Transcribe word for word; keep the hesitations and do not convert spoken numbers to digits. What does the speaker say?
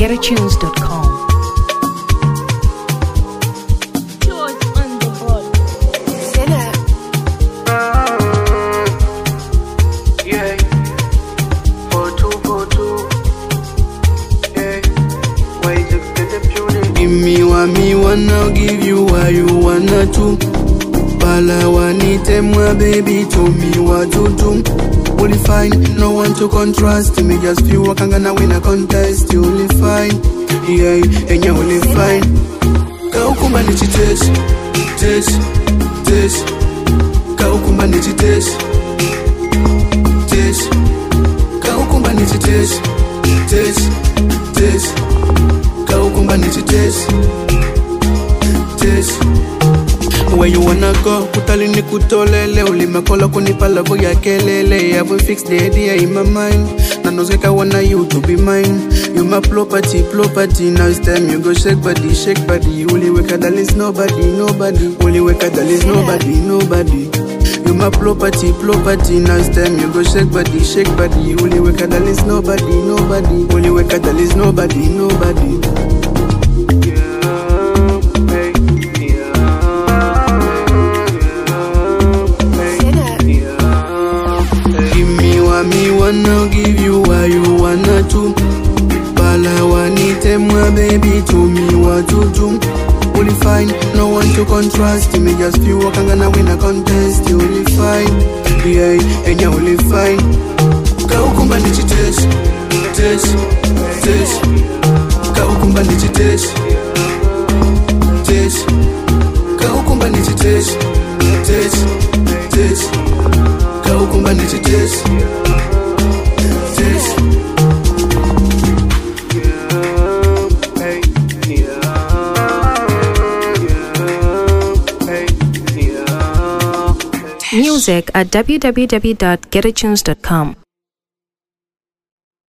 get a tunes dot com. Me wanna give you what you wanna do. Pala wanite mwa baby, to me what to do. Only fine, no one to contrast me. Just feel wakangana win a contest. You only fine, yeah, and you only fine. Kaukumba nichi test, test, test. Kaukumba nichi test, test. Kaukumba nichi test, test, test. Kaukumba nichi test. Where you wanna go? Kutali ni kutolele. Ulimakola kunipala voya kelele. I will fix the idea in my mind. Nanozeka wanna you to be mine. You my property, property. Now it's time you go shake body, shake body. Uli weka that is nobody, nobody. Uli weka that is nobody, nobody. You my property, property. Now it's time you go shake body, shake body. Uli weka that is nobody, nobody. Uli weka that is nobody, nobody. Me wanna give you what you wanna do. Pala wanite mwa baby, to me what to do. Only fine, no one to contrast me. Just feel wakangana win a contest. You only fine, yeah, and you only fine. Kaukumba nichi test, test, test. Kaukumba nichi test, test. Kaukumba nichi test, test, test. Kaukumba nichi test. Music at w w w dot get a tunes dot com.